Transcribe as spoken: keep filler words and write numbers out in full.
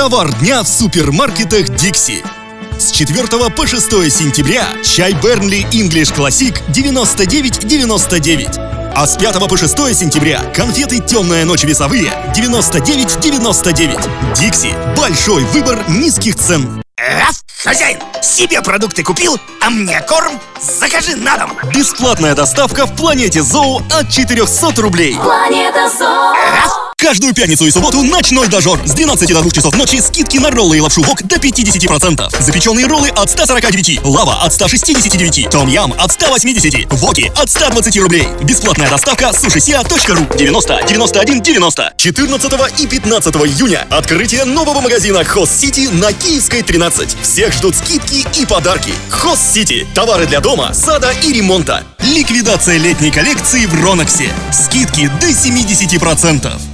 Товар дня в супермаркетах Dixie. С четвёртого по шестое сентября чай Burnley English Classic девяносто девять девяносто девять. А с пятого по шестое сентября конфеты «Темная ночь» весовые девяносто девять девяносто девять. Dixie – большой выбор низких цен. Раз, хозяин, себе продукты купил, а мне корм закажи на дом. Бесплатная доставка в Планете Зоо от четырехсот рублей. Планета Зоо. Раз. Каждую пятницу и субботу ночной дожор. С двенадцати до двух часов ночи скидки на роллы и лапшу вок до пятидесяти процентов. Запеченные роллы от ста сорока девяти, лава от ста шестидесяти девяти, том ям от ста восьмидесяти, воки от ста двадцати рублей. Бесплатная доставка сушисиа точка ру. девяносто девяносто один девяносто. четырнадцатого и пятнадцатого июня открытие нового магазина Хоз Сити на Киевской тринадцать. Всех ждут скидки и подарки. Хоз Сити. Товары для дома, сада и ремонта. Ликвидация летней коллекции в Роноксе. Скидки до семидесяти процентов.